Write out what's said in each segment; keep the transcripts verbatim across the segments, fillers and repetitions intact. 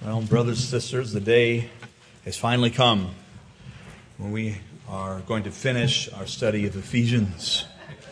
Well, brothers and sisters, the day has finally come when we are going to finish our study of Ephesians.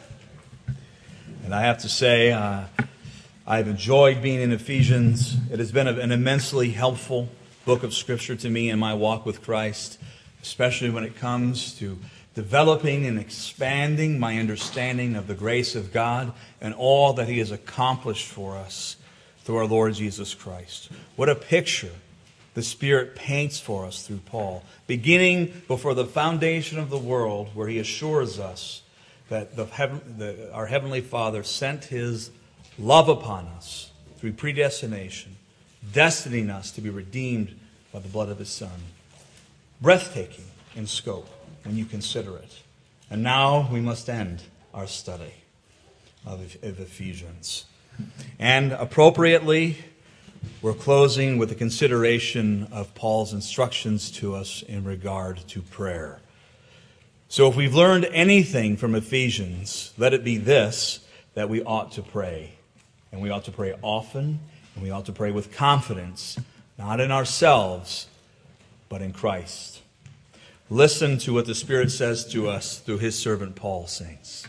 And I have to say, uh, I've enjoyed being in Ephesians. It has been an immensely helpful book of Scripture to me in my walk with Christ, especially when it comes to developing and expanding my understanding of the grace of God and all that He has accomplished for us through our Lord Jesus Christ. What a picture the Spirit paints for us through Paul, beginning before the foundation of the world, where he assures us that the, the, our Heavenly Father sent His love upon us through predestination, destining us to be redeemed by the blood of His Son. Breathtaking in scope when you consider it. And now we must end our study of, of Ephesians. And appropriately, we're closing with a consideration of Paul's instructions to us in regard to prayer. So if we've learned anything from Ephesians, let it be this, that we ought to pray. And we ought to pray often, and we ought to pray with confidence, not in ourselves, but in Christ. Listen to what the Spirit says to us through His servant Paul, saints.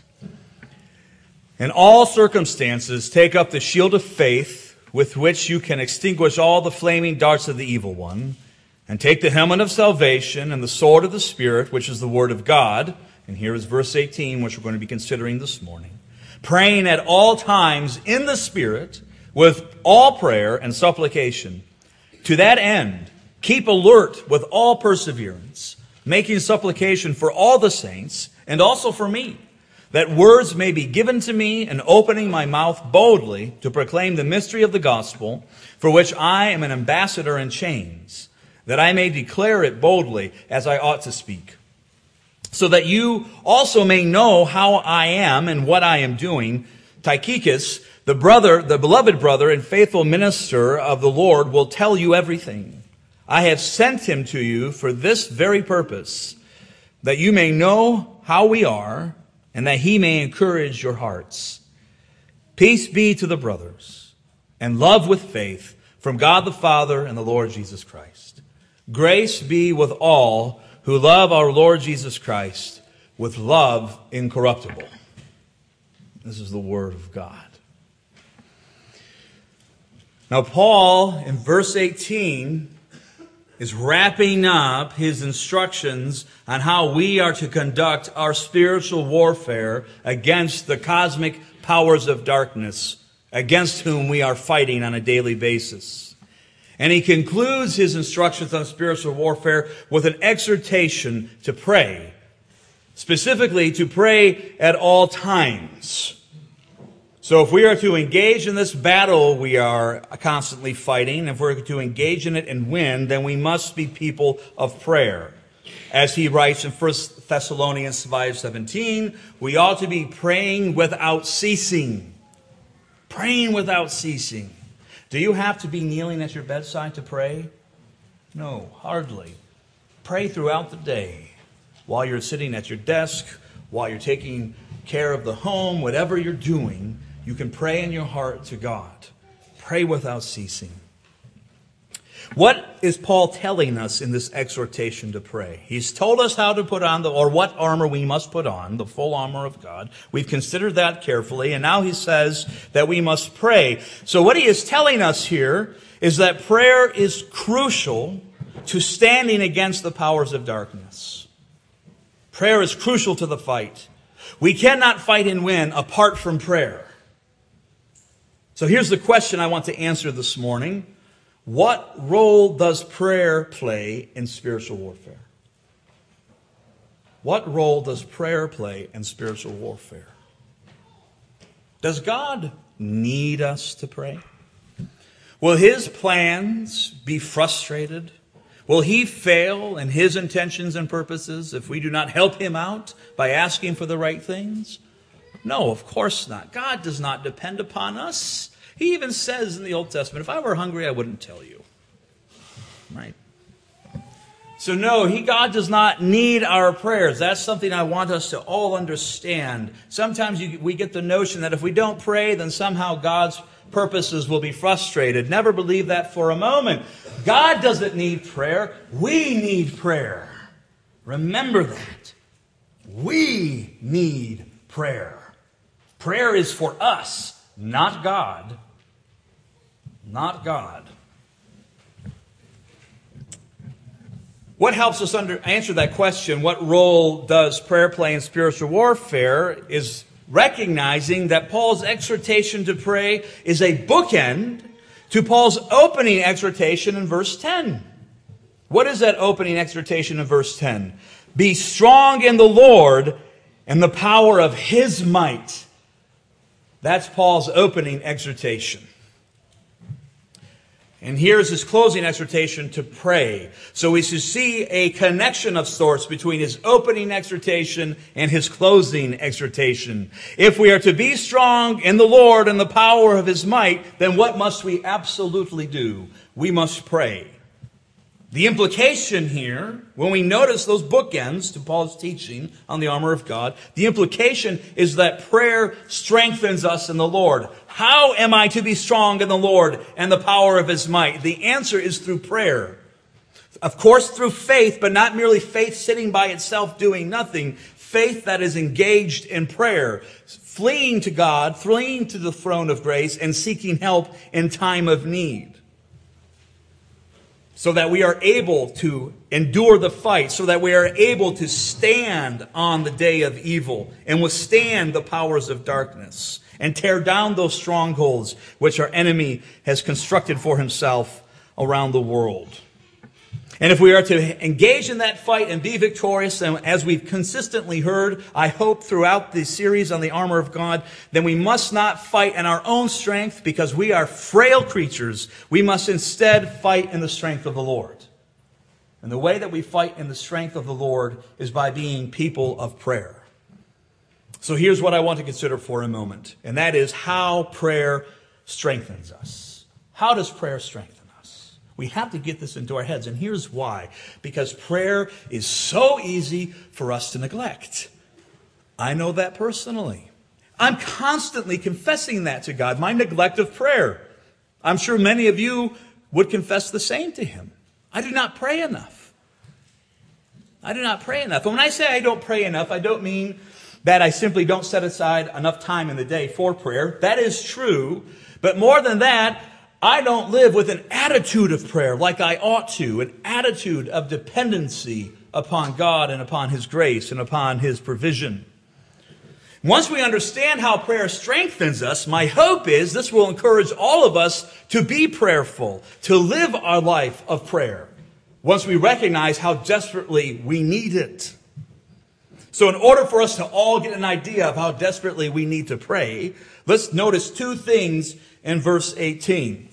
In all circumstances, take up the shield of faith with which you can extinguish all the flaming darts of the evil one, and take the helmet of salvation and the sword of the Spirit, which is the Word of God. And here is verse eighteen, which we're going to be considering this morning. Praying at all times in the Spirit with all prayer and supplication. To that end, keep alert with all perseverance, making supplication for all the saints and also for me, that words may be given to me and opening my mouth boldly to proclaim the mystery of the gospel, for which I am an ambassador in chains, that I may declare it boldly as I ought to speak. So that you also may know how I am and what I am doing, Tychicus, the brother, the beloved brother and faithful minister of the Lord, will tell you everything. I have sent him to you for this very purpose, that you may know how we are, and that he may encourage your hearts. Peace be to the brothers, and love with faith from God the Father and the Lord Jesus Christ. Grace be with all who love our Lord Jesus Christ with love incorruptible. This is the Word of God. Now, Paul, in verse eighteen, is wrapping up his instructions on how we are to conduct our spiritual warfare against the cosmic powers of darkness, against whom we are fighting on a daily basis. And he concludes his instructions on spiritual warfare with an exhortation to pray, specifically to pray at all times. So if we are to engage in this battle we are constantly fighting, if we're to engage in it and win, then we must be people of prayer. As he writes in First Thessalonians five seventeen, we ought to be praying without ceasing. Praying without ceasing. Do you have to be kneeling at your bedside to pray? No, hardly. Pray throughout the day, while you're sitting at your desk, while you're taking care of the home, whatever you're doing. You can pray in your heart to God. Pray without ceasing. What is Paul telling us in this exhortation to pray? He's told us how to put on the, or what armor we must put on, the full armor of God. We've considered that carefully, and now he says that we must pray. So what he is telling us here is that prayer is crucial to standing against the powers of darkness. Prayer is crucial to the fight. We cannot fight and win apart from prayer. So here's the question I want to answer this morning. What role does prayer play in spiritual warfare? What role does prayer play in spiritual warfare? Does God need us to pray? Will His plans be frustrated? Will He fail in His intentions and purposes if we do not help Him out by asking for the right things? No, of course not. God does not depend upon us. He even says in the Old Testament, if I were hungry, I wouldn't tell you. Right? So no, he, God does not need our prayers. That's something I want us to all understand. Sometimes you, we get the notion that if we don't pray, then somehow God's purposes will be frustrated. Never believe that for a moment. God doesn't need prayer. We need prayer. Remember that. We need prayer. Prayer is for us, not God. Not God. What helps us under, answer that question, what role does prayer play in spiritual warfare, is recognizing that Paul's exhortation to pray is a bookend to Paul's opening exhortation in verse ten. What is that opening exhortation in verse ten? Be strong in the Lord and the power of His might. That's Paul's opening exhortation. And here's his closing exhortation to pray. So we should see a connection of sorts between his opening exhortation and his closing exhortation. If we are to be strong in the Lord and the power of His might, then what must we absolutely do? We must pray. The implication here, when we notice those bookends to Paul's teaching on the armor of God, the implication is that prayer strengthens us in the Lord. How am I to be strong in the Lord and the power of His might? The answer is through prayer. Of course, through faith, but not merely faith sitting by itself doing nothing. Faith that is engaged in prayer, fleeing to God, fleeing to the throne of grace, and seeking help in time of need. So that we are able to endure the fight, so that we are able to stand on the day of evil and withstand the powers of darkness and tear down those strongholds which our enemy has constructed for himself around the world. And if we are to engage in that fight and be victorious, and as we've consistently heard, I hope throughout the series on the armor of God, then we must not fight in our own strength because we are frail creatures. We must instead fight in the strength of the Lord. And the way that we fight in the strength of the Lord is by being people of prayer. So here's what I want to consider for a moment, and that is how prayer strengthens us. How does prayer strengthen us? We have to get this into our heads, and here's why. Because prayer is so easy for us to neglect. I know that personally. I'm constantly confessing that to God, my neglect of prayer. I'm sure many of you would confess the same to Him. I do not pray enough. I do not pray enough. And when I say I don't pray enough, I don't mean that I simply don't set aside enough time in the day for prayer. That is true. But more than that, I don't live with an attitude of prayer like I ought to, an attitude of dependency upon God and upon His grace and upon His provision. Once we understand how prayer strengthens us, my hope is this will encourage all of us to be prayerful, to live our life of prayer, once we recognize how desperately we need it. So in order for us to all get an idea of how desperately we need to pray, let's notice two things in verse eighteen.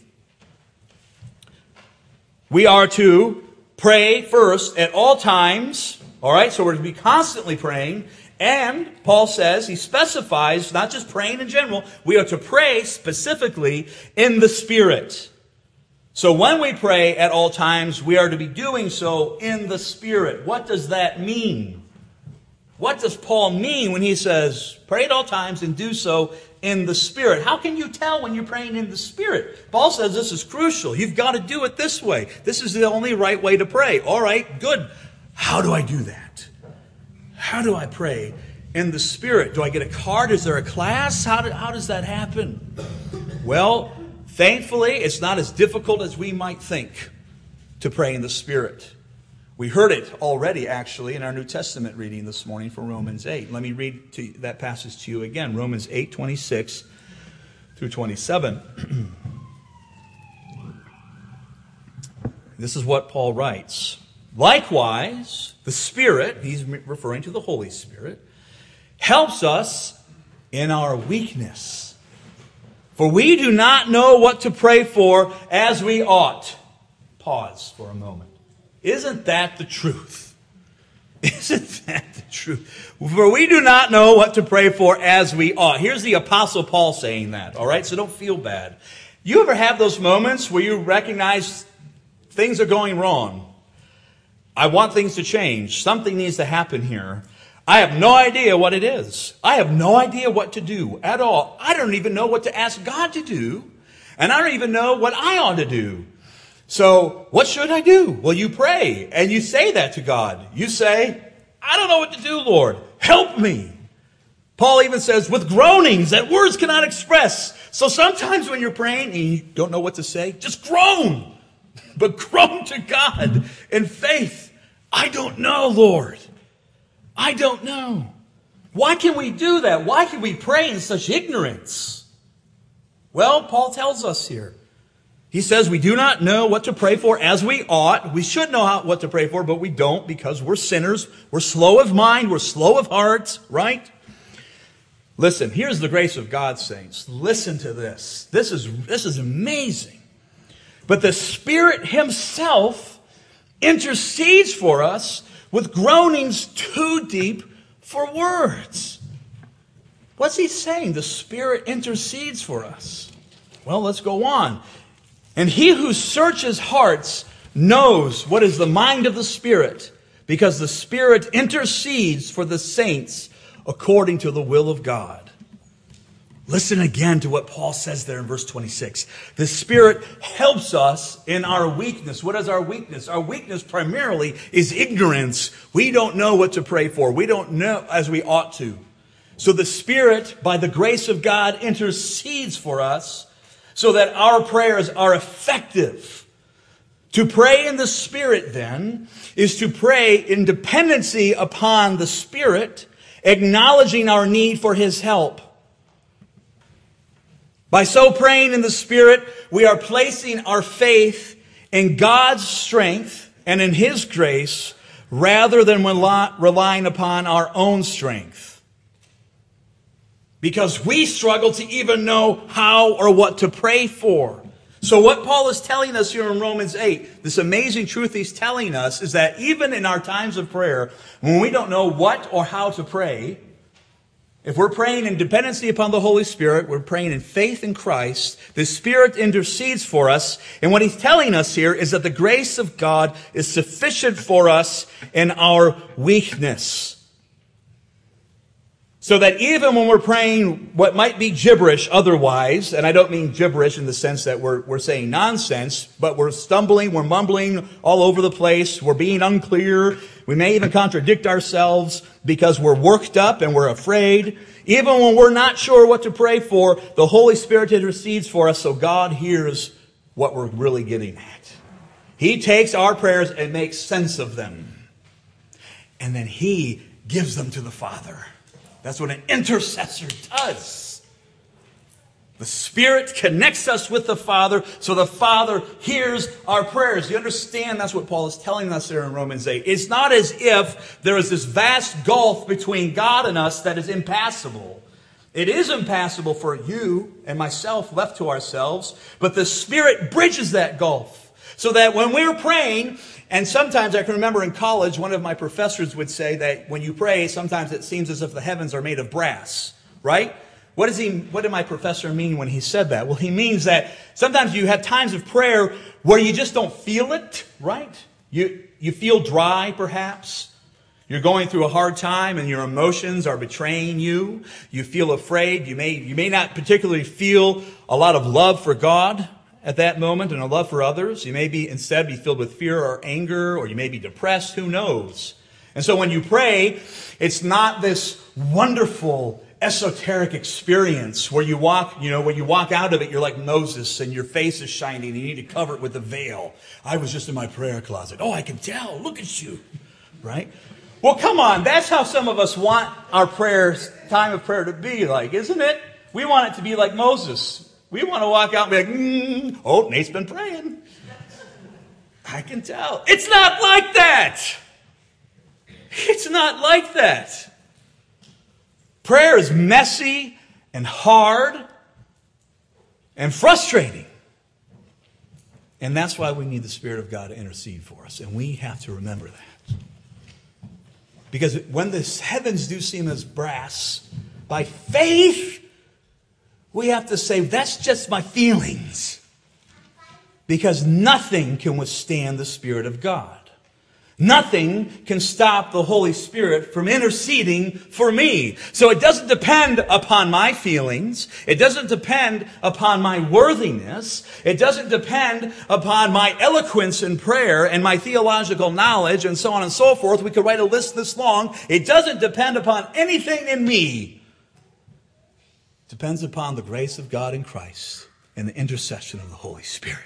We are to pray first at all times. All right, so we're to be constantly praying. And Paul says, he specifies, not just praying in general, we are to pray specifically in the Spirit. So when we pray at all times, we are to be doing so in the Spirit. What does that mean? What does Paul mean when he says, pray at all times and do so in the Spirit? How can you tell when you're praying in the Spirit? Paul says this is crucial. You've got to do it this way. This is the only right way to pray. All right, good. How do I do that? How do I pray in the Spirit? Do I get a card? Is there a class? How, do, how does that happen? Well, thankfully, it's not as difficult as we might think to pray in the Spirit. We heard it already, actually, in our New Testament reading this morning from Romans eight. Let me read to that passage to you again. Romans eight, twenty-six through twenty-seven. This is what Paul writes. Likewise, the Spirit, he's referring to the Holy Spirit, helps us in our weakness. For we do not know what to pray for as we ought. Pause for a moment. Isn't that the truth? Isn't that the truth? For we do not know what to pray for as we ought. Here's the Apostle Paul saying that, all right? So don't feel bad. You ever have those moments where you recognize things are going wrong? I want things to change. Something needs to happen here. I have no idea what it is. I have no idea what to do at all. I don't even know what to ask God to do. And I don't even know what I ought to do. So what should I do? Well, you pray and you say that to God. You say, I don't know what to do, Lord. Help me. Paul even says, with groanings that words cannot express. So sometimes when you're praying and you don't know what to say, just groan. But groan to God in faith. I don't know, Lord. I don't know. Why can we do that? Why can we pray in such ignorance? Well, Paul tells us here. He says we do not know what to pray for as we ought. We should know how, what to pray for, but we don't because we're sinners. We're slow of mind. We're slow of heart, right? Listen, here's the grace of God, saints. Listen to this. This is, this is amazing. But the Spirit Himself intercedes for us with groanings too deep for words. What's he saying? The Spirit intercedes for us. Well, let's go on. And He who searches hearts knows what is the mind of the Spirit, because the Spirit intercedes for the saints according to the will of God. Listen again to what Paul says there in verse twenty-six. The Spirit helps us in our weakness. What is our weakness? Our weakness primarily is ignorance. We don't know what to pray for. We don't know as we ought to. So the Spirit, by the grace of God, intercedes for us so that our prayers are effective. To pray in the Spirit, then, is to pray in dependency upon the Spirit, acknowledging our need for His help. By so praying in the Spirit, we are placing our faith in God's strength and in His grace rather than relying upon our own strength. Because we struggle to even know how or what to pray for. So what Paul is telling us here in Romans eight, this amazing truth he's telling us, is that even in our times of prayer, when we don't know what or how to pray, if we're praying in dependency upon the Holy Spirit, we're praying in faith in Christ, the Spirit intercedes for us. And what he's telling us here is that the grace of God is sufficient for us in our weakness. So that even when we're praying what might be gibberish otherwise, and I don't mean gibberish in the sense that we're, we're saying nonsense, but we're stumbling, we're mumbling all over the place, we're being unclear, we may even contradict ourselves because we're worked up and we're afraid. Even when we're not sure what to pray for, the Holy Spirit intercedes for us so God hears what we're really getting at. He takes our prayers and makes sense of them. And then He gives them to the Father. That's what an intercessor does. The Spirit connects us with the Father, so the Father hears our prayers. You understand that's what Paul is telling us there in Romans eight. It's not as if there is this vast gulf between God and us that is impassable. It is impassable for you and myself left to ourselves, but the Spirit bridges that gulf. So that when we're praying, and sometimes I can remember in college, one of my professors would say that when you pray, sometimes it seems as if the heavens are made of brass, right? What does he, what did my professor mean when he said that? Well, he means that sometimes you have times of prayer where you just don't feel it, right? You, you feel dry, perhaps. You're going through a hard time and your emotions are betraying you. You feel afraid. You may, you may not particularly feel a lot of love for God at that moment and a love for others. You may be instead be filled with fear or anger, or you may be depressed. Who knows? And so when you pray, it's not this wonderful esoteric experience where you walk, you know, when you walk out of it, you're like Moses and your face is shining and you need to cover it with a veil. I was just in my prayer closet. Oh, I can tell. Look at you. Right? Well, come on. That's how some of us want our prayers, time of prayer to be like, isn't it? We want it to be like Moses. We want to walk out and be like, mm, oh, Nate's been praying. I can tell. It's not like that. It's not like that. Prayer is messy and hard and frustrating. And that's why we need the Spirit of God to intercede for us. And we have to remember that. Because when the heavens do seem as brass, by faith, we have to say, that's just my feelings. Because nothing can withstand the Spirit of God. Nothing can stop the Holy Spirit from interceding for me. So it doesn't depend upon my feelings. It doesn't depend upon my worthiness. It doesn't depend upon my eloquence in prayer and my theological knowledge and so on and so forth. We could write a list this long. It doesn't depend upon anything in me. It depends upon the grace of God in Christ and the intercession of the Holy Spirit.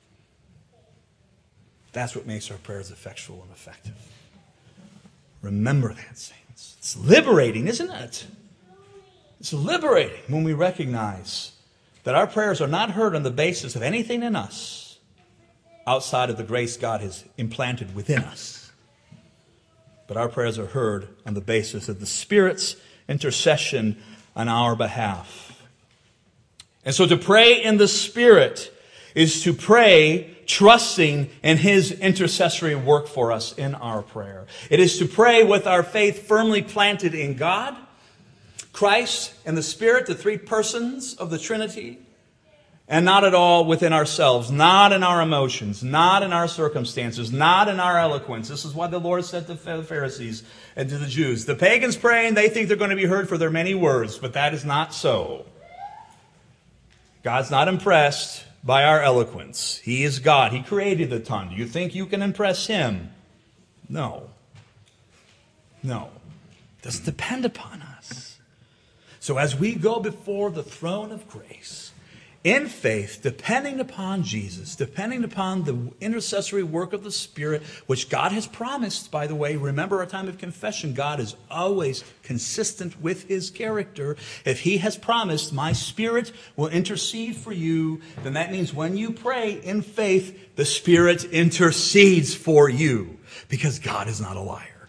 That's what makes our prayers effectual and effective. Remember that, saints. It's liberating, isn't it? It's liberating when we recognize that our prayers are not heard on the basis of anything in us outside of the grace God has implanted within us. But our prayers are heard on the basis of the Spirit's intercession on our behalf. And so to pray in the Spirit is to pray trusting in His intercessory work for us in our prayer. It is to pray with our faith firmly planted in God, Christ, and the Spirit, the three persons of the Trinity, and not at all within ourselves, not in our emotions, not in our circumstances, not in our eloquence. This is what the Lord said to the Pharisees and to the Jews. The pagans pray and they think they're going to be heard for their many words, but that is not so. God's not impressed by our eloquence. He is God. He created the tongue. Do you think you can impress Him? No. No. It doesn't depend upon us. So as we go before the throne of grace, in faith, depending upon Jesus, depending upon the intercessory work of the Spirit, which God has promised, by the way, remember our time of confession, God is always consistent with His character. If He has promised, my Spirit will intercede for you, then that means when you pray in faith, the Spirit intercedes for you, because God is not a liar.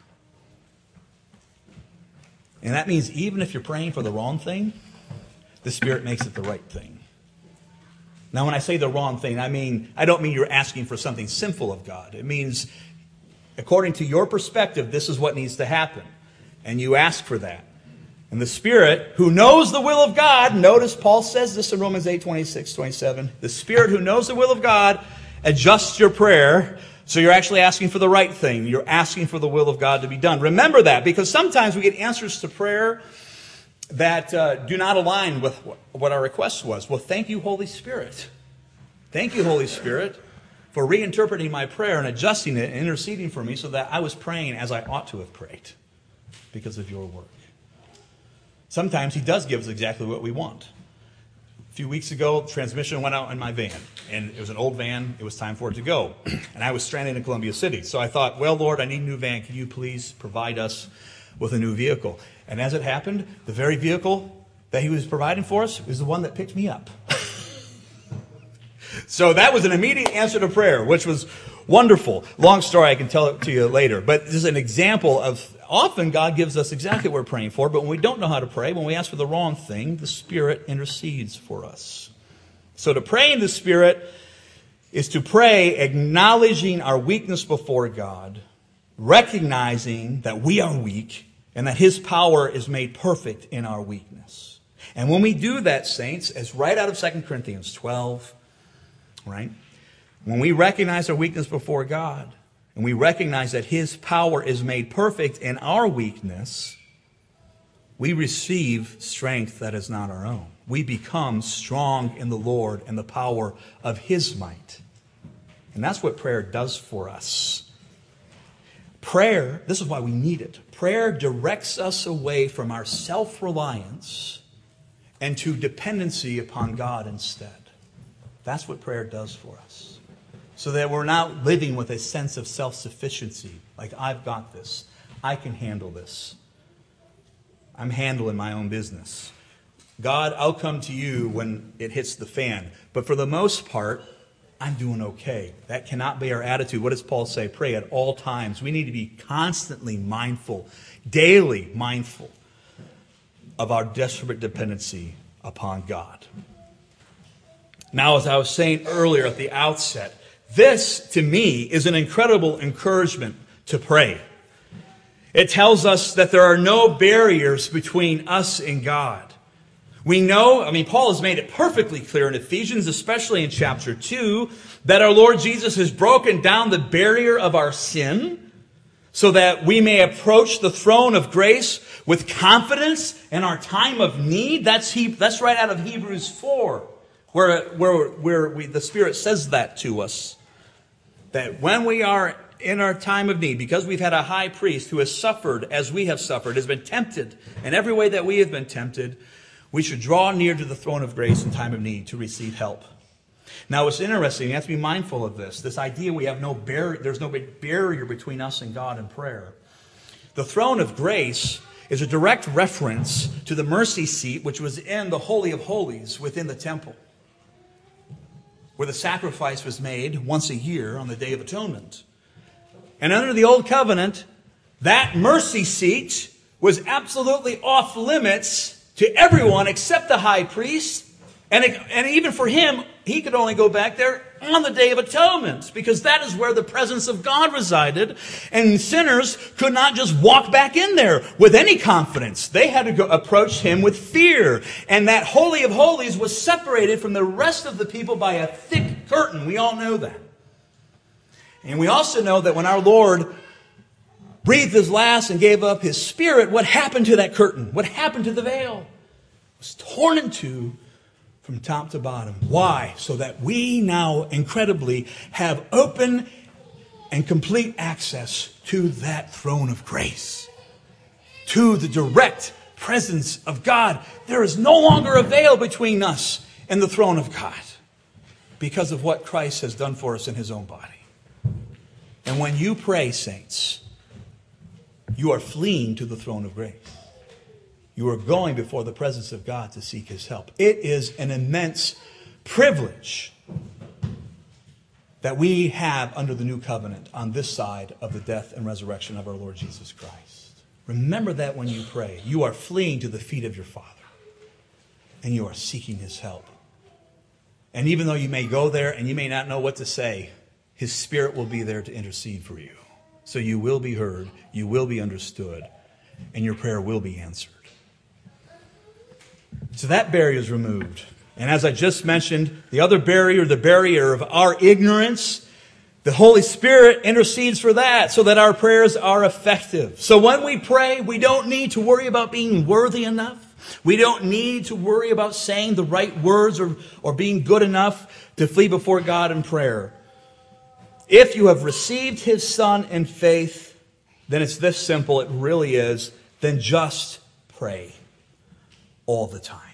And that means even if you're praying for the wrong thing, the Spirit makes it the right thing. Now, when I say the wrong thing, I mean, I don't mean you're asking for something sinful of God. It means, according to your perspective, this is what needs to happen. And you ask for that. And the Spirit, who knows the will of God, notice Paul says this in Romans eight, twenty-six, twenty-seven. The Spirit who knows the will of God adjusts your prayer. So you're actually asking for the right thing. You're asking for the will of God to be done. Remember that, because sometimes we get answers to prayer that uh, do not align with what our request was. Well, thank you, Holy Spirit. Thank you, Holy Spirit, for reinterpreting my prayer and adjusting it and interceding for me so that I was praying as I ought to have prayed because of your work. Sometimes He does give us exactly what we want. A few weeks ago, the transmission went out in my van, and it was an old van. It was time for it to go, and I was stranded in Columbia City. So I thought, well, Lord, I need a new van. Can you please provide us with a new vehicle? And as it happened, the very vehicle that He was providing for us was the one that picked me up. So that was an immediate answer to prayer, which was wonderful. Long story, I can tell it to you later. But this is an example of often God gives us exactly what we're praying for, but when we don't know how to pray, when we ask for the wrong thing, the Spirit intercedes for us. So to pray in the Spirit is to pray acknowledging our weakness before God, recognizing that we are weak, and that His power is made perfect in our weakness. And when we do that, saints, as right out of Second Corinthians twelve, right? When we recognize our weakness before God, and we recognize that His power is made perfect in our weakness, we receive strength that is not our own. We become strong in the Lord and the power of His might. And that's what prayer does for us. Prayer, this is why we need it. Prayer directs us away from our self-reliance and to dependency upon God instead. That's what prayer does for us. So that we're not living with a sense of self-sufficiency. Like, I've got this. I can handle this. I'm handling my own business. God, I'll come to you when it hits the fan. But for the most part, I'm doing okay. That cannot be our attitude. What does Paul say? Pray at all times. We need to be constantly mindful, daily mindful of our desperate dependency upon God. Now, as I was saying earlier at the outset, this, to me, is an incredible encouragement to pray. It tells us that there are no barriers between us and God. We know, I mean, Paul has made it perfectly clear in Ephesians, especially in chapter two, that our Lord Jesus has broken down the barrier of our sin so that we may approach the throne of grace with confidence in our time of need. That's he, that's right out of Hebrews four, where, where, where we, the Spirit says that to us. That when we are in our time of need, because we've had a high priest who has suffered as we have suffered, has been tempted in every way that we have been tempted, we should draw near to the throne of grace in time of need to receive help. Now, it's interesting. You have to be mindful of this. This idea we have no barrier, there's no big barrier between us and God in prayer. The throne of grace is a direct reference to the mercy seat, which was in the Holy of Holies within the temple, where the sacrifice was made once a year on the Day of Atonement. And under the Old Covenant, that mercy seat was absolutely off limits to everyone except the high priest. And, it, and even for him, he could only go back there on the Day of Atonement, because that is where the presence of God resided. And sinners could not just walk back in there with any confidence. They had to go approach him with fear. And that Holy of Holies was separated from the rest of the people by a thick curtain. We all know that. And we also know that when our Lord breathed his last and gave up his spirit, what happened to that curtain? What happened to the veil? It was torn in two from top to bottom. Why? So that we now incredibly have open and complete access to that throne of grace, to the direct presence of God. There is no longer a veil between us and the throne of God because of what Christ has done for us in his own body. And when you pray, saints, you are fleeing to the throne of grace. You are going before the presence of God to seek his help. It is an immense privilege that we have under the new covenant on this side of the death and resurrection of our Lord Jesus Christ. Remember that when you pray. You are fleeing to the feet of your Father, and you are seeking his help. And even though you may go there and you may not know what to say, his Spirit will be there to intercede for you. So you will be heard, you will be understood, and your prayer will be answered. So that barrier is removed. And as I just mentioned, the other barrier, the barrier of our ignorance, the Holy Spirit intercedes for that so that our prayers are effective. So when we pray, we don't need to worry about being worthy enough. We don't need to worry about saying the right words or, or being good enough to flee before God in prayer. If you have received his Son in faith, then it's this simple. It really is. Then just pray all the time.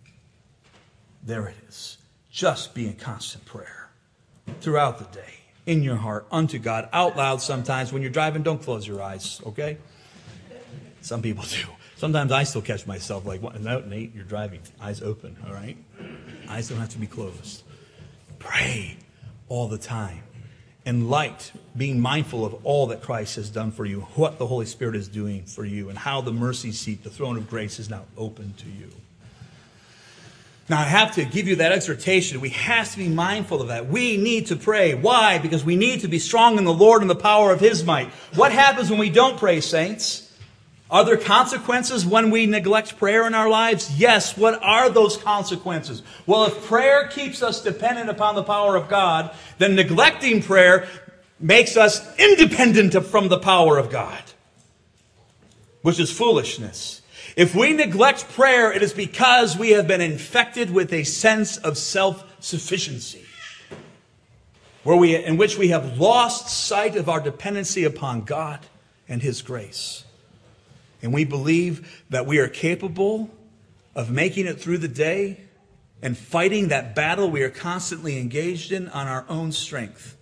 There it is. Just be in constant prayer throughout the day, in your heart, unto God, out loud sometimes. When you're driving, don't close your eyes, okay? Some people do. Sometimes I still catch myself like, what? No, Nate, you're driving. Eyes open, all right? Eyes don't have to be closed. Pray all the time. In light, being mindful of all that Christ has done for you, what the Holy Spirit is doing for you, and how the mercy seat, the throne of grace, is now open to you. Now, I have to give you that exhortation. We have to be mindful of that. We need to pray. Why? Because we need to be strong in the Lord and the power of his might. What happens when we don't pray, saints? Are there consequences when we neglect prayer in our lives? Yes. What are those consequences? Well, if prayer keeps us dependent upon the power of God, then neglecting prayer makes us independent from the power of God, which is foolishness. If we neglect prayer, it is because we have been infected with a sense of self-sufficiency, where we, in which we have lost sight of our dependency upon God and his grace. And we believe that we are capable of making it through the day and fighting that battle we are constantly engaged in on our own strength.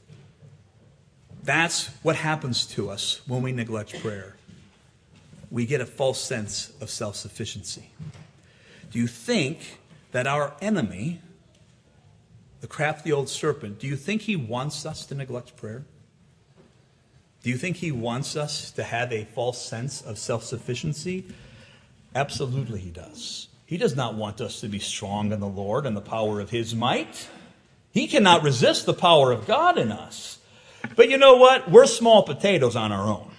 That's what happens to us when we neglect prayer. We get a false sense of self-sufficiency. Do you think that our enemy, the crafty old serpent, do you think he wants us to neglect prayer? Do you think he wants us to have a false sense of self-sufficiency? Absolutely he does. He does not want us to be strong in the Lord and the power of his might. He cannot resist the power of God in us. But you know what? We're small potatoes on our own.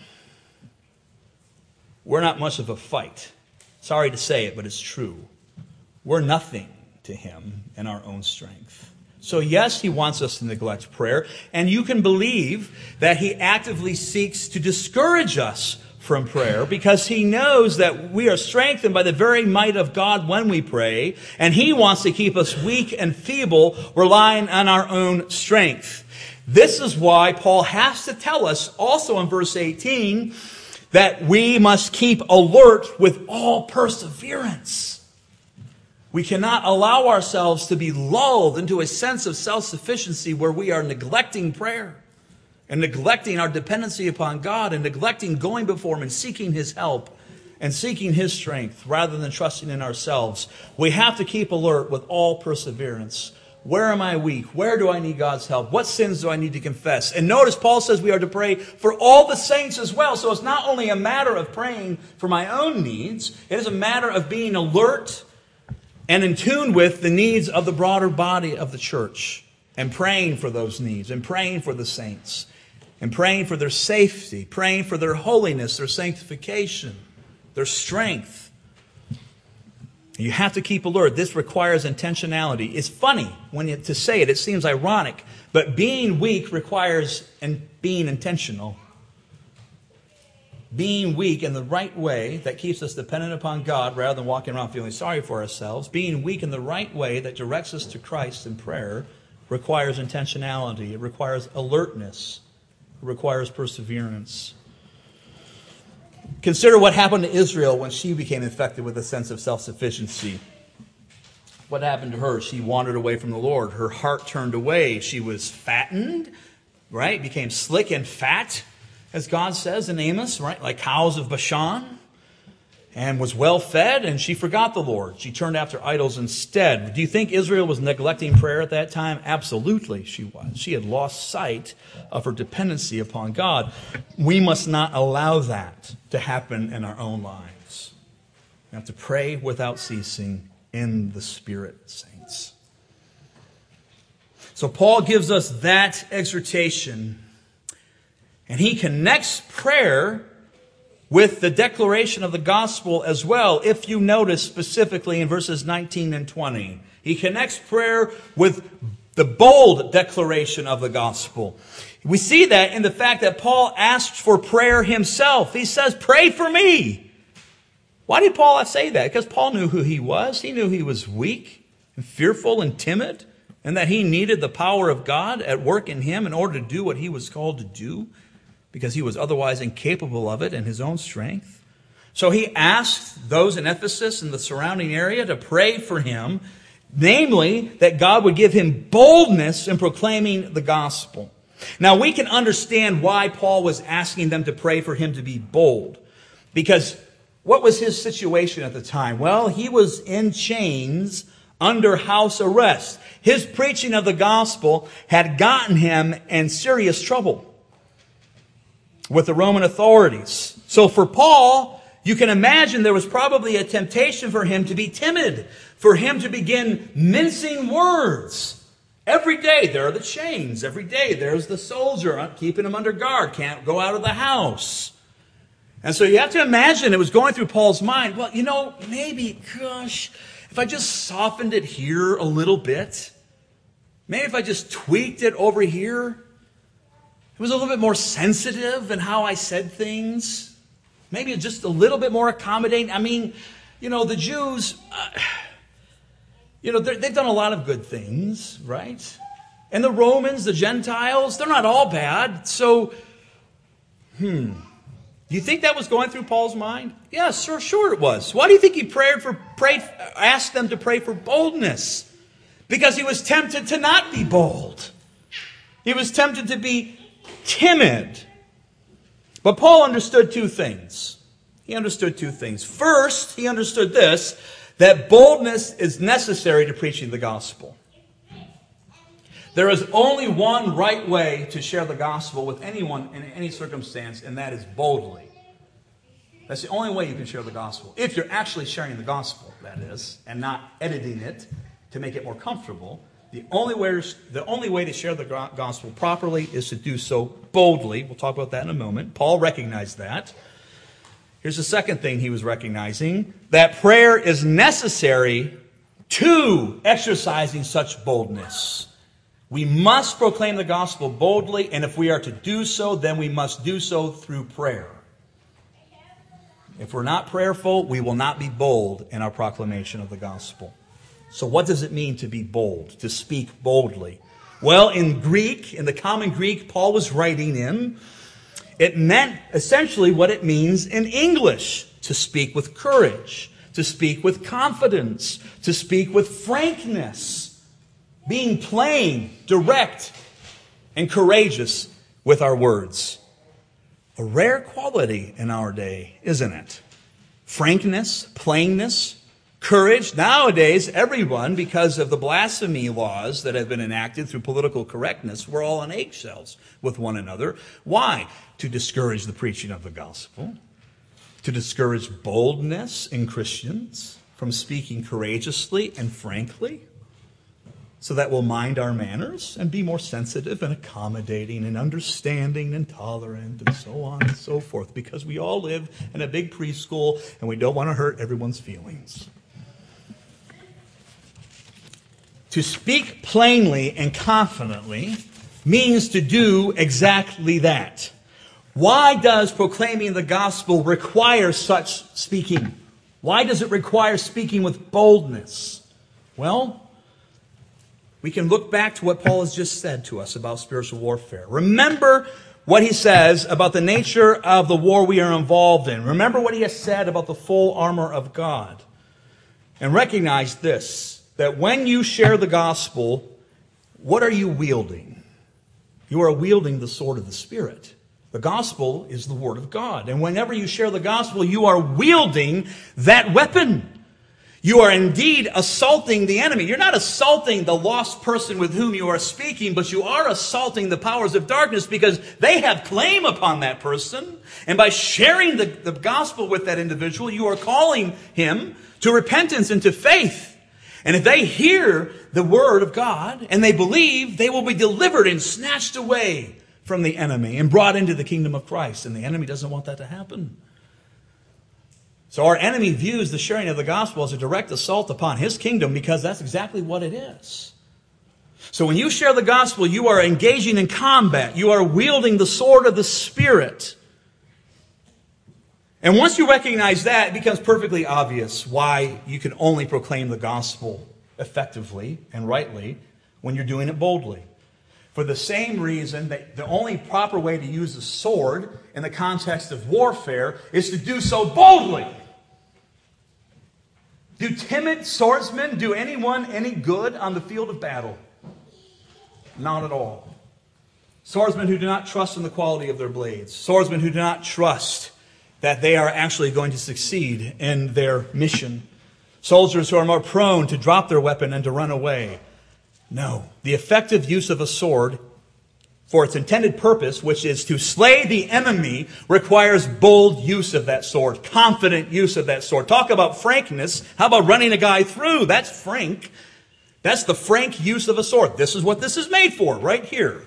We're not much of a fight. Sorry to say it, but it's true. We're nothing to him in our own strength. So yes, he wants us to neglect prayer, and you can believe that he actively seeks to discourage us from prayer because he knows that we are strengthened by the very might of God when we pray, and he wants to keep us weak and feeble, relying on our own strength. This is why Paul has to tell us also in verse eighteen that we must keep alert with all perseverance. We cannot allow ourselves to be lulled into a sense of self-sufficiency where we are neglecting prayer and neglecting our dependency upon God and neglecting going before him and seeking his help and seeking his strength rather than trusting in ourselves. We have to keep alert with all perseverance. Where am I weak? Where do I need God's help? What sins do I need to confess? And notice Paul says we are to pray for all the saints as well. So it's not only a matter of praying for my own needs. It is a matter of being alert and in tune with the needs of the broader body of the church. And praying for those needs. And praying for the saints. And praying for their safety. Praying for their holiness, their sanctification, their strength. You have to keep alert. This requires intentionality. It's funny when you, to say it. It seems ironic. But being weak requires and being intentional. Being weak in the right way that keeps us dependent upon God rather than walking around feeling sorry for ourselves. Being weak in the right way that directs us to Christ in prayer requires intentionality. It requires alertness. It requires perseverance. Consider what happened to Israel when she became infected with a sense of self-sufficiency. What happened to her? She wandered away from the Lord. Her heart turned away. She was fattened, right? Became slick and fat, as God says in Amos, right? Like cows of Bashan. And was well fed, and she forgot the Lord. She turned after idols instead. Do you think Israel was neglecting prayer at that time? Absolutely she was. She had lost sight of her dependency upon God. We must not allow that to happen in our own lives. We have to pray without ceasing in the Spirit, saints. So Paul gives us that exhortation, and he connects prayer with the declaration of the gospel as well, if you notice specifically in verses nineteen and twenty. He connects prayer with the bold declaration of the gospel. We see that in the fact that Paul asked for prayer himself. He says, pray for me. Why did Paul say that? Because Paul knew who he was. He knew he was weak and fearful and timid, and that he needed the power of God at work in him in order to do what he was called to do, because he was otherwise incapable of it in his own strength. So he asked those in Ephesus and the surrounding area to pray for him, namely, that God would give him boldness in proclaiming the gospel. Now, we can understand why Paul was asking them to pray for him to be bold. Because what was his situation at the time? Well, he was in chains under house arrest. His preaching of the gospel had gotten him in serious trouble with the Roman authorities. So for Paul, you can imagine there was probably a temptation for him to be timid, for him to begin mincing words. Every day there are the chains. Every day there's the soldier keeping him under guard, can't go out of the house. And so you have to imagine it was going through Paul's mind, well, you know, maybe, gosh, if I just softened it here a little bit, maybe if I just tweaked it over here, it was a little bit more sensitive in how I said things. Maybe just a little bit more accommodating. I mean, you know, the Jews, uh, you know, they've done a lot of good things, right? And the Romans, the Gentiles, they're not all bad. So, hmm, do you think that was going through Paul's mind? Yes, sure, sure it was. Why do you think he prayed for, prayed, asked them to pray for boldness? Because he was tempted to not be bold. He was tempted to be timid. But Paul understood two things. He understood two things. First, he understood this, that boldness is necessary to preaching the gospel. There is only one right way to share the gospel with anyone in any circumstance, and that is boldly. That's the only way you can share the gospel. If you're actually sharing the gospel, that is, and not editing it to make it more comfortable. The only way, the only way to share the gospel properly is to do so boldly. We'll talk about that in a moment. Paul recognized that. Here's the second thing he was recognizing, that prayer is necessary to exercising such boldness. We must proclaim the gospel boldly, and if we are to do so, then we must do so through prayer. If we're not prayerful, we will not be bold in our proclamation of the gospel. So what does it mean to be bold, to speak boldly? Well, in Greek, in the common Greek Paul was writing in, it meant essentially what it means in English, to speak with courage, to speak with confidence, to speak with frankness, being plain, direct, and courageous with our words. A rare quality in our day, isn't it? Frankness, plainness, courage. Nowadays, everyone, because of the blasphemy laws that have been enacted through political correctness, we're all on eggshells with one another. Why? To discourage the preaching of the gospel, to discourage boldness in Christians from speaking courageously and frankly, so that we'll mind our manners and be more sensitive and accommodating and understanding and tolerant and so on and so forth, because we all live in a big preschool and we don't want to hurt everyone's feelings. To speak plainly and confidently means to do exactly that. Why does proclaiming the gospel require such speaking? Why does it require speaking with boldness? Well, we can look back to what Paul has just said to us about spiritual warfare. Remember what he says about the nature of the war we are involved in. Remember what he has said about the full armor of God. And recognize this, that when you share the gospel, what are you wielding? You are wielding the sword of the Spirit. The gospel is the word of God. And whenever you share the gospel, you are wielding that weapon. You are indeed assaulting the enemy. You're not assaulting the lost person with whom you are speaking, but you are assaulting the powers of darkness because they have claim upon that person. And by sharing the, the gospel with that individual, you are calling him to repentance and to faith. And if they hear the word of God and they believe, they will be delivered and snatched away from the enemy and brought into the kingdom of Christ. And the enemy doesn't want that to happen. So our enemy views the sharing of the gospel as a direct assault upon his kingdom, because that's exactly what it is. So when you share the gospel, you are engaging in combat. You are wielding the sword of the Spirit. And once you recognize that, it becomes perfectly obvious why you can only proclaim the gospel effectively and rightly when you're doing it boldly. For the same reason that the only proper way to use the sword in the context of warfare is to do so boldly. Do timid swordsmen do anyone any good on the field of battle? Not at all. Swordsmen who do not trust in the quality of their blades. Swordsmen who do not trust that they are actually going to succeed in their mission. Soldiers who are more prone to drop their weapon and to run away. No. The effective use of a sword for its intended purpose, which is to slay the enemy, requires bold use of that sword, confident use of that sword. Talk about frankness. How about running a guy through? That's frank. That's the frank use of a sword. This is what this is made for, right here.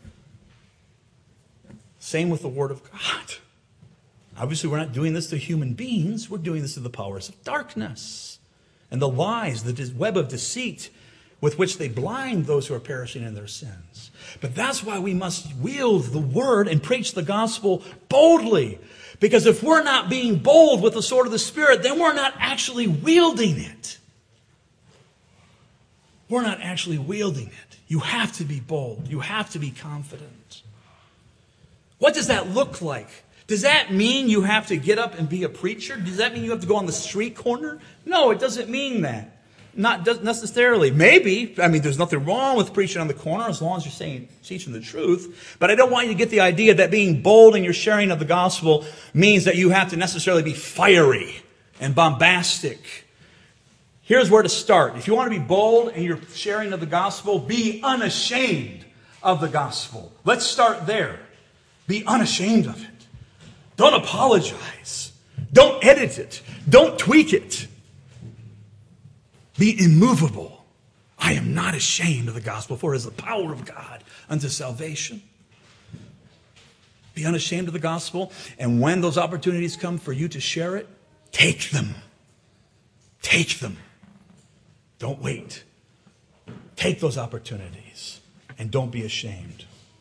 Same with the Word of God. Obviously, we're not doing this to human beings. We're doing this to the powers of darkness and the lies, the web of deceit with which they blind those who are perishing in their sins. But that's why we must wield the word and preach the gospel boldly. Because if we're not being bold with the sword of the Spirit, then we're not actually wielding it. We're not actually wielding it. You have to be bold. You have to be confident. What does that look like? Does that mean you have to get up and be a preacher? Does that mean you have to go on the street corner? No, it doesn't mean that. Not necessarily. Maybe. I mean, there's nothing wrong with preaching on the corner as long as you're saying, teaching the truth. But I don't want you to get the idea that being bold in your sharing of the gospel means that you have to necessarily be fiery and bombastic. Here's where to start. If you want to be bold in your sharing of the gospel, be unashamed of the gospel. Let's start there. Be unashamed of it. Don't apologize. Don't edit it. Don't tweak it. Be immovable. I am not ashamed of the gospel, for it is the power of God unto salvation. Be unashamed of the gospel, and when those opportunities come for you to share it, take them. Take them. Don't wait. Take those opportunities. and don't be ashamed.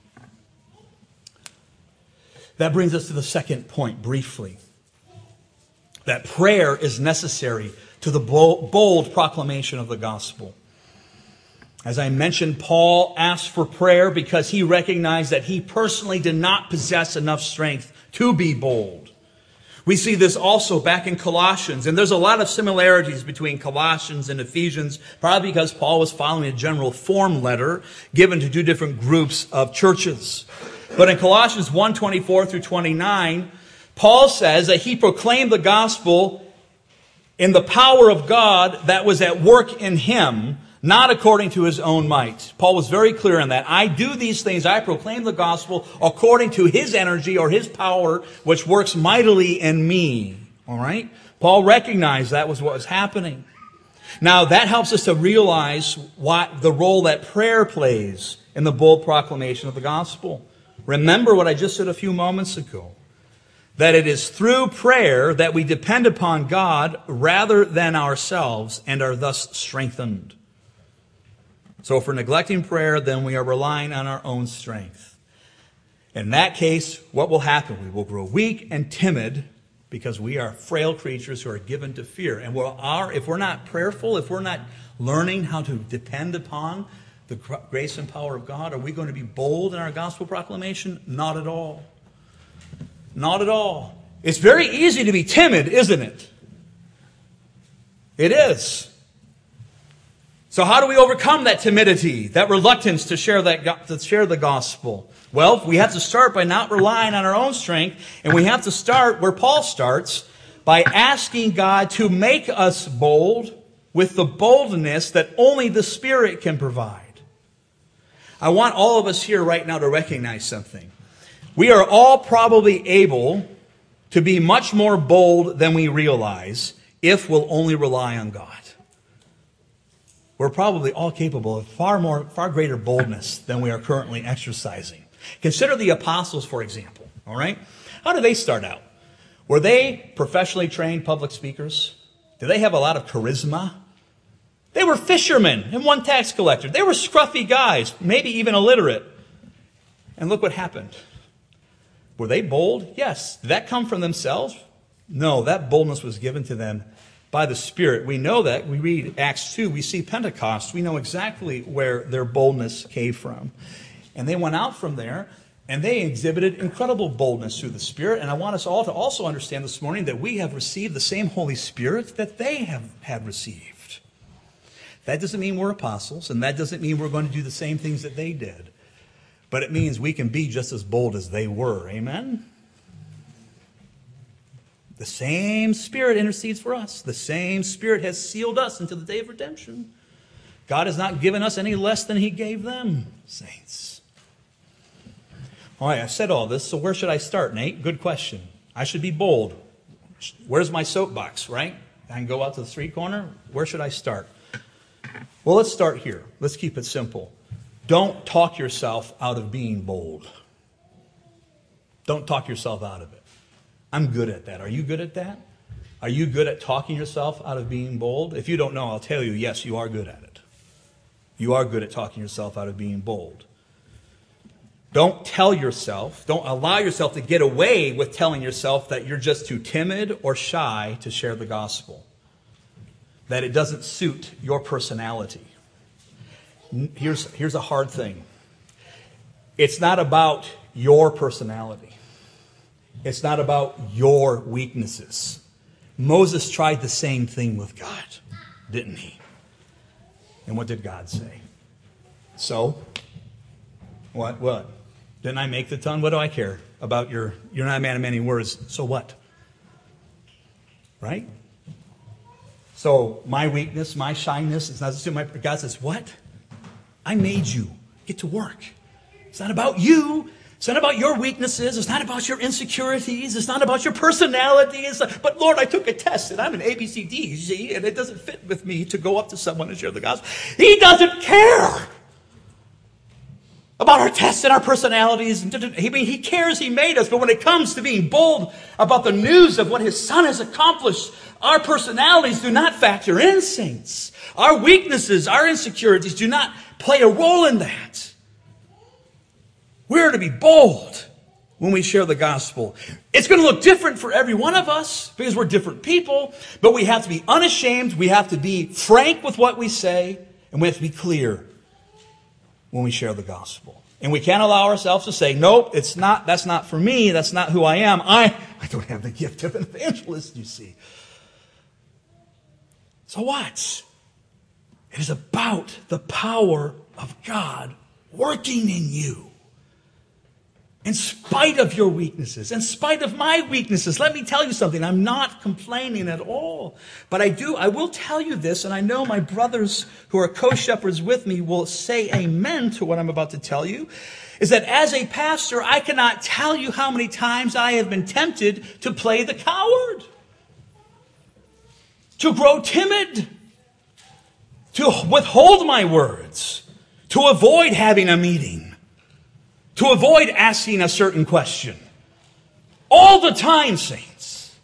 That brings us to the second point, briefly. That prayer is necessary to the bold proclamation of the gospel. As I mentioned, Paul asked for prayer because he recognized that he personally did not possess enough strength to be bold. We see this also back in Colossians, and there's a lot of similarities between Colossians and Ephesians, probably because Paul was following a general form letter given to two different groups of churches. But in Colossians one, twenty-four through twenty-nine, Paul says that he proclaimed the gospel in the power of God that was at work in him, not according to his own might. Paul was very clear on that. I do these things, I proclaim the gospel according to his energy or his power, which works mightily in me. All right? Paul recognized that was what was happening. Now, that helps us to realize what the role that prayer plays in the bold proclamation of the gospel. Remember what I just said a few moments ago, that it is through prayer that we depend upon God rather than ourselves and are thus strengthened. So if we're neglecting prayer, then we are relying on our own strength. In that case, what will happen? We will grow weak and timid because we are frail creatures who are given to fear. And we're, our, if we're not prayerful, if we're not learning how to depend upon the grace and power of God, are we going to be bold in our gospel proclamation? Not at all. Not at all. It's very easy to be timid, isn't it? It is. So how do we overcome that timidity, that reluctance to share that to share the gospel? Well, we have to start by not relying on our own strength, and we have to start where Paul starts, by asking God to make us bold with the boldness that only the Spirit can provide. I want all of us here right now to recognize something. We are all probably able to be much more bold than we realize if we'll only rely on God. We're probably all capable of far more, far greater boldness than we are currently exercising. Consider the apostles, for example. All right? How did they start out? Were they professionally trained public speakers? Did they have a lot of charisma? They were fishermen and one tax collector. They were scruffy guys, maybe even illiterate. And look what happened. Were they bold? Yes. Did that come from themselves? No, that boldness was given to them by the Spirit. We know that. We read Acts two. We see Pentecost. We know exactly where their boldness came from. And they went out from there, and they exhibited incredible boldness through the Spirit. And I want us all to also understand this morning that we have received the same Holy Spirit that they have had received. That doesn't mean we're apostles, and that doesn't mean we're going to do the same things that they did. But it means we can be just as bold as they were. Amen? The same Spirit intercedes for us. The same Spirit has sealed us until the day of redemption. God has not given us any less than He gave them, saints. All right, I've said all this, so where should I start, Nate? Good question. I should be bold. Where's my soapbox, right? I can go out to the street corner. Where should I start? Well, let's start here. Let's keep it simple. Don't talk yourself out of being bold. Don't talk yourself out of it. I'm good at that. Are you good at that? Are you good at talking yourself out of being bold? If you don't know, I'll tell you, yes, you are good at it. You are good at talking yourself out of being bold. Don't tell yourself, don't allow yourself to get away with telling yourself that you're just too timid or shy to share the gospel. That it doesn't suit your personality. Here's, here's a hard thing. It's not about your personality. It's not about your weaknesses. Moses tried the same thing with God, didn't he? And what did God say? So, what, what? Didn't I make the tongue? What do I care about your, you're not a man of many words, so what? Right? So, my weakness, my shyness, it's not to my, God says, what? I made you. Get to work. It's not about you. It's not about your weaknesses. It's not about your insecurities. It's not about your personality. It's not, but Lord, I took a test and I'm an A B C D, you see, and it doesn't fit with me to go up to someone and share the gospel. He doesn't care about our tests and our personalities. I mean, He cares. He made us. But when it comes to being bold about the news of what His Son has accomplished, our personalities do not factor in, saints. Our weaknesses, our insecurities do not play a role in that. We're to be bold when we share the gospel. It's going to look different for every one of us because we're different people, but we have to be unashamed. We have to be frank with what we say, and we have to be clear when we share the gospel. And we can't allow ourselves to say, nope, it's not, that's not for me. That's not who I am. I, I don't have the gift of an evangelist, you see. So what? It is about the power of God working in you. In spite of your weaknesses, in spite of my weaknesses. Let me tell you something. I'm not complaining at all. But I do, I will tell you this, and I know my brothers who are co-shepherds with me will say amen to what I'm about to tell you, is that as a pastor, I cannot tell you how many times I have been tempted to play the coward, to grow timid, to withhold my words, to avoid having a meeting, to avoid asking a certain question. All the time, saints.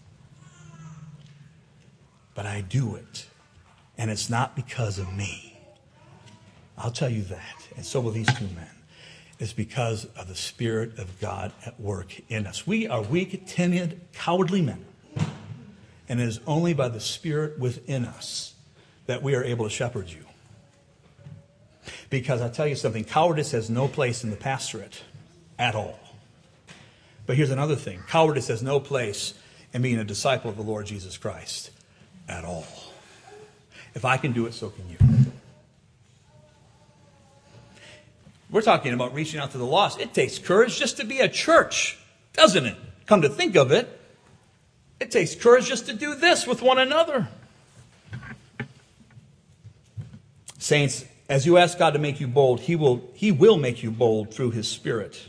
But I do it. And it's not because of me. I'll tell you that. And so will these two men. It's because of the Spirit of God at work in us. We are weak, timid, cowardly men. And it is only by the Spirit within us that we are able to shepherd you. Because I'll tell you something, cowardice has no place in the pastorate at all. But here's another thing. Cowardice has no place in being a disciple of the Lord Jesus Christ at all. If I can do it, so can you. We're talking about reaching out to the lost. It takes courage just to be a church, doesn't it? Come to think of it, it takes courage just to do this with one another. Saints, as you ask God to make you bold, He will, He will make you bold through His Spirit.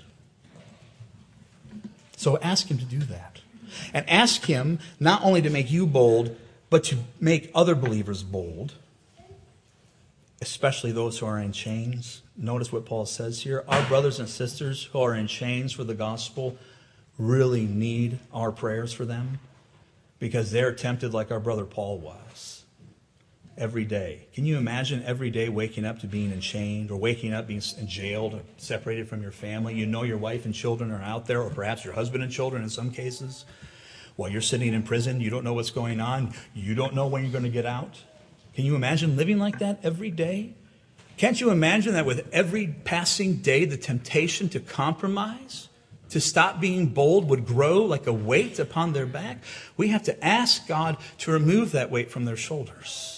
So ask Him to do that. And ask Him not only to make you bold, but to make other believers bold, especially those who are in chains. Notice what Paul says here. Our brothers and sisters who are in chains for the gospel really need our prayers for them because they're tempted like our brother Paul was. Every day. Can you imagine every day waking up to being enchained or waking up being jailed or separated from your family? You know your wife and children are out there, or perhaps your husband and children in some cases. While you're sitting in prison, you don't know what's going on. You don't know when you're going to get out. Can you imagine living like that every day? Can't you imagine that with every passing day, the temptation to compromise, to stop being bold would grow like a weight upon their back? We have to ask God to remove that weight from their shoulders.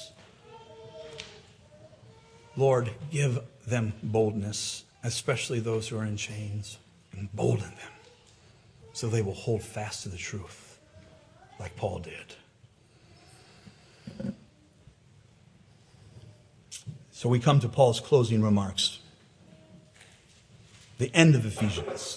Lord, give them boldness, especially those who are in chains. Embolden them so they will hold fast to the truth like Paul did. So we come to Paul's closing remarks. The end of Ephesians.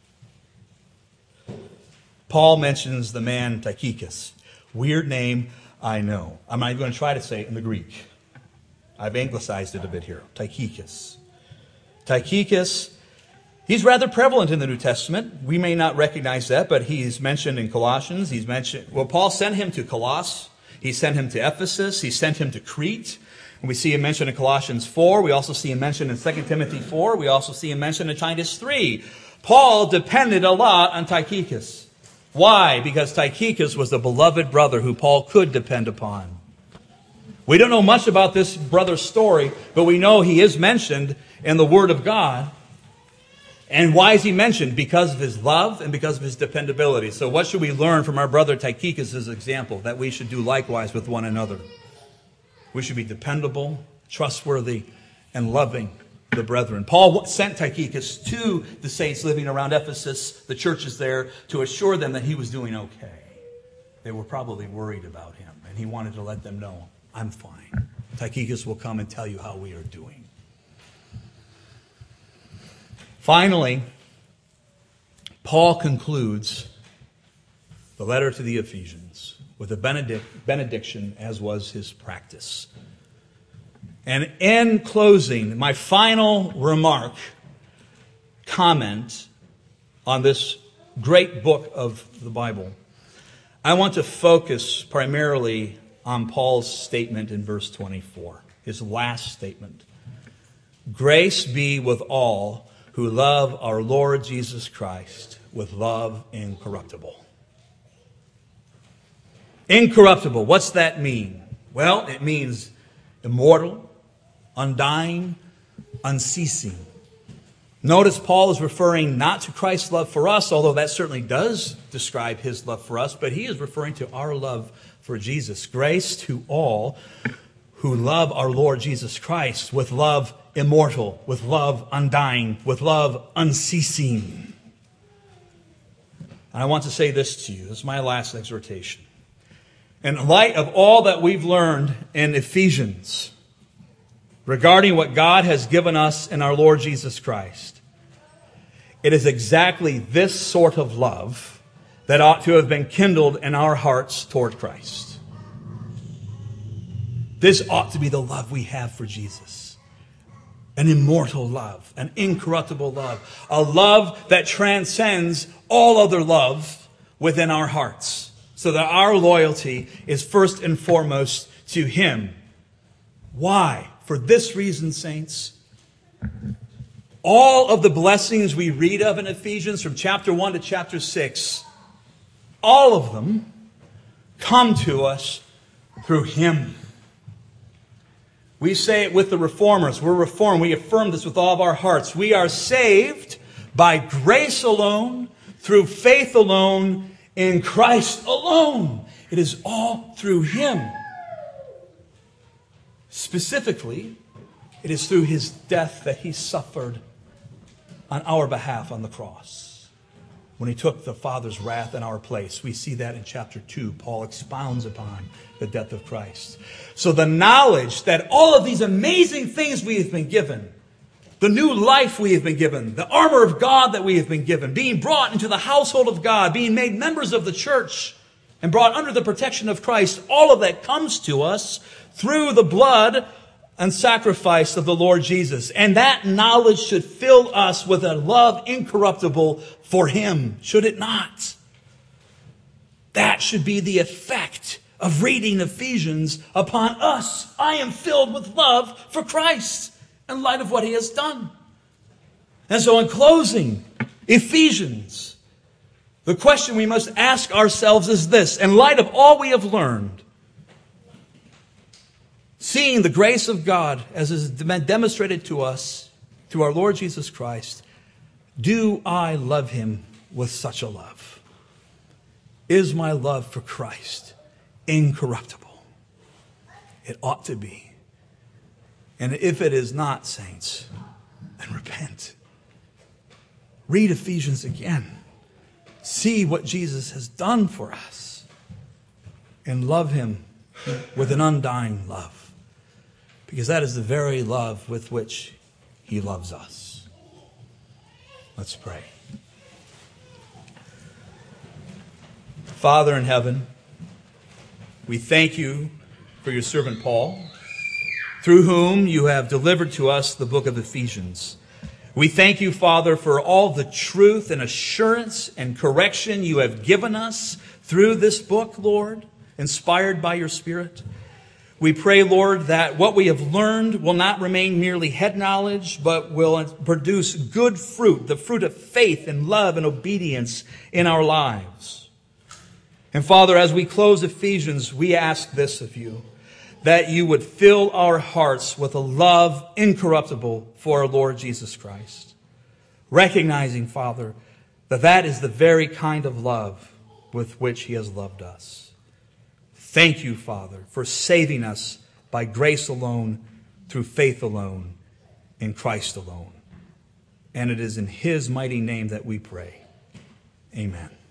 Paul mentions the man Tychicus. Weird name, I know. I'm not even going to try to say it in the Greek. I've anglicized it a bit here. Tychicus. Tychicus, he's rather prevalent in the New Testament. We may not recognize that, but he's mentioned in Colossians. He's mentioned, well, Paul sent him to Colossus. He sent him to Ephesus. He sent him to Crete. And we see him mentioned in Colossians four. We also see him mentioned in Second Timothy four. We also see him mentioned in Titus three. Paul depended a lot on Tychicus. Why? Because Tychicus was the beloved brother who Paul could depend upon. We don't know much about this brother's story, but we know he is mentioned in the Word of God. And why is he mentioned? Because of his love and because of his dependability. So what should we learn from our brother Tychicus' example? That we should do likewise with one another. We should be dependable, trustworthy, and loving the brethren. Paul sent Tychicus to the saints living around Ephesus, the churches there, to assure them that he was doing okay. They were probably worried about him, and he wanted to let them know, I'm fine. Tychicus will come and tell you how we are doing. Finally, Paul concludes the letter to the Ephesians with a benedict, benediction, as was his practice. And in closing, my final remark, comment on this great book of the Bible, I want to focus primarily on Paul's statement in verse twenty-four, his last statement. Grace be with all who love our Lord Jesus Christ with love incorruptible. Incorruptible, what's that mean? Well, it means immortal, undying, unceasing. Notice Paul is referring not to Christ's love for us, although that certainly does describe his love for us, but he is referring to our love for Jesus. Grace to all who love our Lord Jesus Christ with love immortal, with love undying, with love unceasing. And I want to say this to you. This is my last exhortation. In light of all that we've learned in Ephesians regarding what God has given us in our Lord Jesus Christ, it is exactly this sort of love that ought to have been kindled in our hearts toward Christ. This ought to be the love we have for Jesus. An immortal love, an incorruptible love, a love that transcends all other love within our hearts, so that our loyalty is first and foremost to Him. Why? For this reason, saints. All of the blessings we read of in Ephesians from chapter one to chapter six, all of them come to us through Him. We say it with the reformers. We're reformed. We affirm this with all of our hearts. We are saved by grace alone, through faith alone, in Christ alone. It is all through Him. Specifically, it is through His death that He suffered on our behalf on the cross, when He took the Father's wrath in our place. We see that in chapter two. Paul expounds upon the death of Christ. So the knowledge that all of these amazing things we have been given, the new life we have been given, the armor of God that we have been given, being brought into the household of God, being made members of the church, and brought under the protection of Christ, all of that comes to us through the blood and sacrifice of the Lord Jesus. And that knowledge should fill us with a love incorruptible for Him, should it not? That should be the effect of reading Ephesians upon us. I am filled with love for Christ in light of what He has done. And so in closing, Ephesians, the question we must ask ourselves is this: in light of all we have learned, seeing the grace of God as has been demonstrated to us through our Lord Jesus Christ, do I love Him with such a love? Is my love for Christ incorruptible? It ought to be. And if it is not, saints, then repent. Read Ephesians again. See what Jesus has done for us. And love Him with an undying love. Because that is the very love with which He loves us. Let's pray. Father in heaven, we thank You for Your servant Paul, through whom You have delivered to us the book of Ephesians. We thank You, Father, for all the truth and assurance and correction You have given us through this book, Lord, inspired by Your Spirit. We pray, Lord, that what we have learned will not remain merely head knowledge, but will produce good fruit, the fruit of faith and love and obedience in our lives. And Father, as we close Ephesians, we ask this of You, that You would fill our hearts with a love incorruptible for our Lord Jesus Christ. Recognizing, Father, that that is the very kind of love with which He has loved us. Thank You, Father, for saving us by grace alone, through faith alone, in Christ alone. And it is in His mighty name that we pray. Amen.